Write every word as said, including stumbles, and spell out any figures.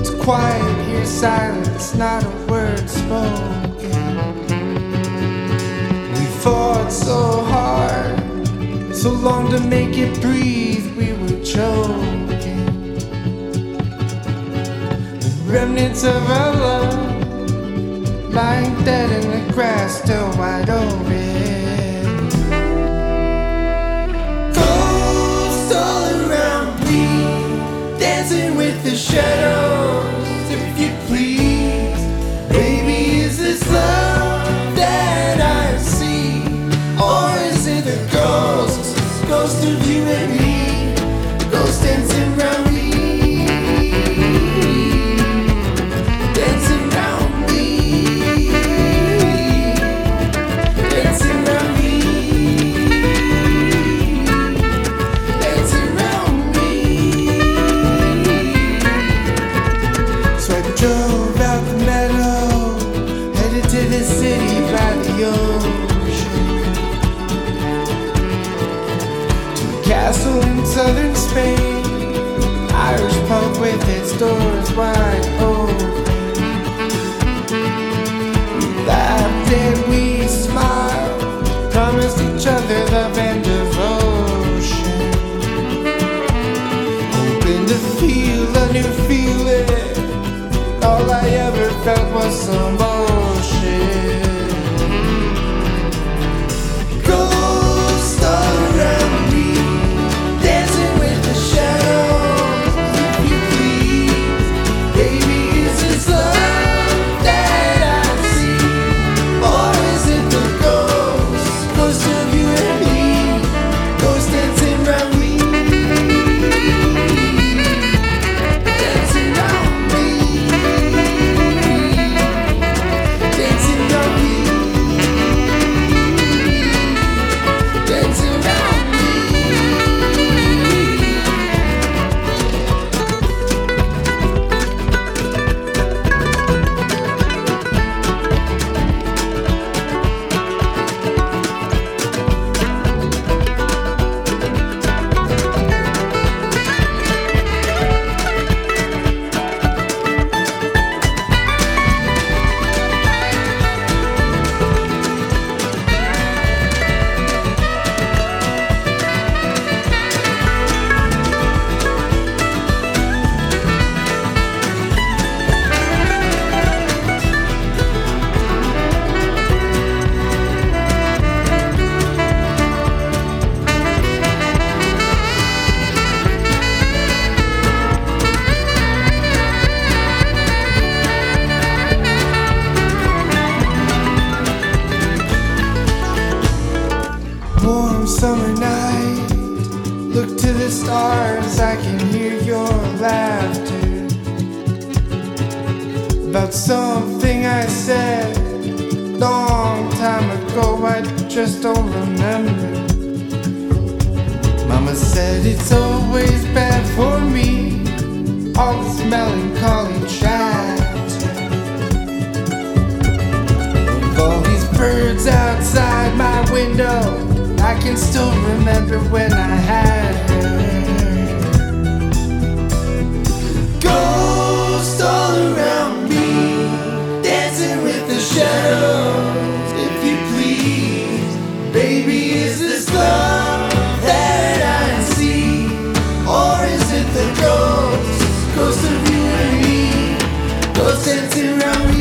quiet, hear silence, not a word spoken. We fought so hard, so long to make it breathe, we were choking. The remnants of our love lying dead in the grass, still wide open. Ghosts all around me, dancing with the shadows, if you please. Baby, is this love that I see? Or is it the ghost, ghost of you and me, ghost dancing around me? Dancing around me, dancing around me, dancing around me. So I drove out the meadow, headed to the city by the ocean, to a castle in southern Spain, Irish pub with its doors wide open. We laughed and we smiled, promised each other love and devotion, hoping to feel a new feeling. All I ever felt was some motion. Ghosts all around me, dancing with the shadows, if you please. Baby, is this love that I see? Or is it the ghost, ghost of you and me, ghost dancing around me, dancing around me, dancing around me, dancing around me. Warm summer night, look to the stars, I can hear your laughter. About something I said long time ago, I just don't remember. Mama said it's always bad for me, all this melancholy chatter of all these birds outside my window. I can still remember when I had her. Ghosts all around me, dancing with the shadows, if you please. Baby, is this love that I see? Or is it the ghost, ghost of you and me, ghost dancing around me?